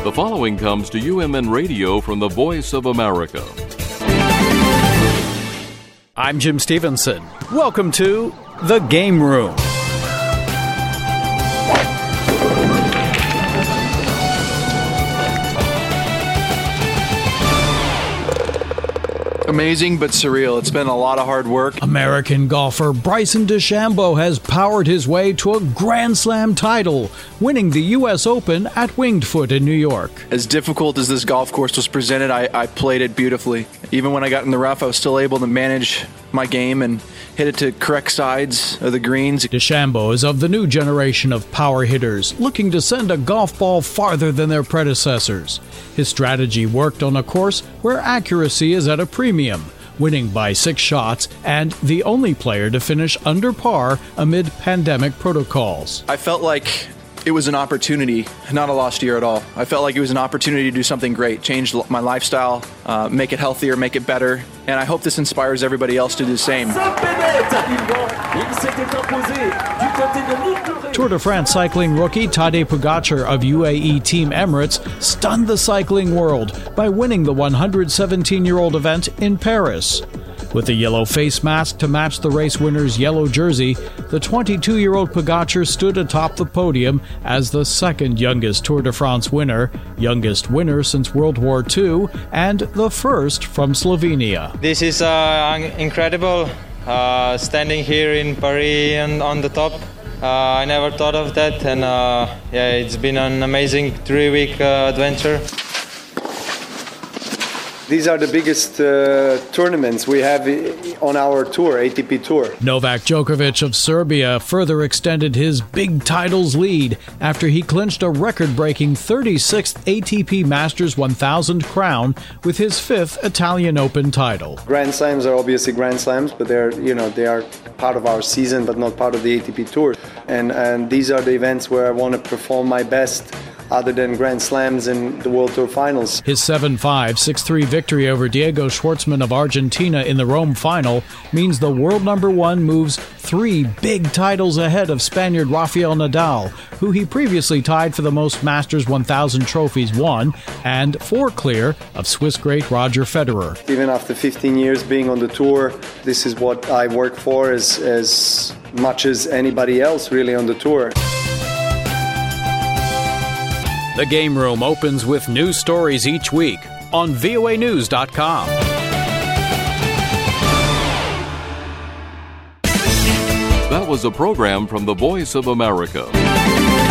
The following comes to UMN Radio from the Voice of America. I'm Jim Stevenson. Welcome to The Game Room. Amazing but surreal. It's been a lot of hard work. American golfer Bryson DeChambeau has powered his way to a Grand Slam title, winning the U.S. Open at Winged Foot in New York. As difficult as this golf course was presented, I played it beautifully. Even when I got in the rough, I was still able to manage my game and hit it to correct sides of the greens. DeChambeau is of the new generation of power hitters, looking to send a golf ball farther than their predecessors. His strategy worked on a course where accuracy is at a premium, winning by 6 shots and the only player to finish under par amid pandemic protocols. I felt like it was an opportunity, not a lost year at all. I felt like it was an opportunity to do something great, change my lifestyle, make it healthier, make it better, and I hope this inspires everybody else to do the same. Tour de France cycling rookie Tadej Pogacar of UAE Team Emirates stunned the cycling world by winning the 117-year-old event in Paris. With a yellow face mask to match the race winner's yellow jersey, the 22-year-old Pogacar stood atop the podium as the second youngest Tour de France winner, youngest winner since World War II, and the first from Slovenia. This is incredible, standing here in Paris and on the top. I never thought of that, and it's been an amazing 3-week adventure. These are the biggest tournaments we have on our tour, ATP Tour. Novak Djokovic of Serbia further extended his big titles lead after he clinched a record-breaking 36th ATP Masters 1000 crown with his 5th Italian Open title. Grand Slams are obviously Grand Slams, but they are part of our season, but not part of the ATP Tour. And these are the events where I want to perform my best, other than Grand Slams and the World Tour Finals. His 7-5, 6-3 victory over Diego Schwartzman of Argentina in the Rome final means the world number 1 moves 3 big titles ahead of Spaniard Rafael Nadal, who he previously tied for the most Masters 1000 trophies won, and 4 clear of Swiss great Roger Federer. Even after 15 years being on the tour, this is what I work for as much as anybody else really on the tour. The Game Room opens with news stories each week on voanews.com. That was a program from the Voice of America.